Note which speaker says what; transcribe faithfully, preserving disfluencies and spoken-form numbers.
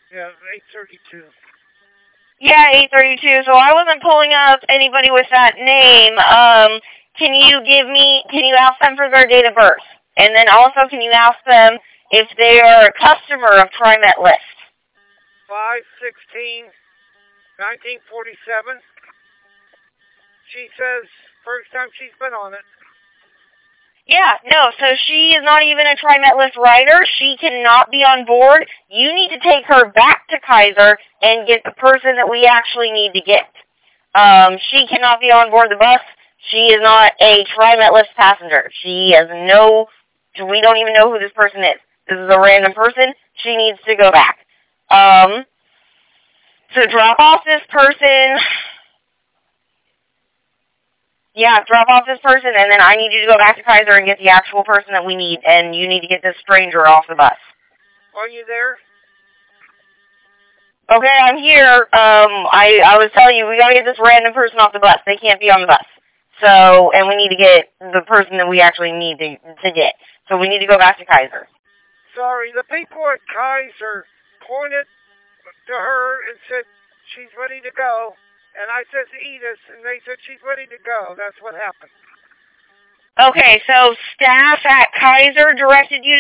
Speaker 1: Yeah, eight thirty-two.
Speaker 2: Yeah, eight thirty-two. So I wasn't pulling up anybody with that name. Um, can you give me, can you ask them for their date of birth? And then also, can you ask them if they are a customer of TriMet List?
Speaker 1: five sixteen nineteen forty-seven. She says first time she's been on it.
Speaker 2: Yeah, no, so she is not even a TriMet List rider. She cannot be on board. You need to take her back to Kaiser and get the person that we actually need to get. Um, she cannot be on board the bus. She is not a TriMet List passenger. She has no, we don't even know who this person is. This is a random person. She needs to go back. Um, so drop off this person. Yeah, drop off this person, and then I need you to go back to Kaiser and get the actual person that we need, and you need to get this stranger off the bus.
Speaker 1: Are you there?
Speaker 2: Okay, I'm here. Um, I, I was telling you, we gotta get this random person off the bus. They can't be on the bus. So, and we need to get the person that we actually need to, to get. So we need to go back to Kaiser.
Speaker 1: Sorry, the people at Kaiser pointed to her and said she's ready to go. And I said to Edith, and they said she's ready to go. That's what happened.
Speaker 2: Okay, so staff at Kaiser directed you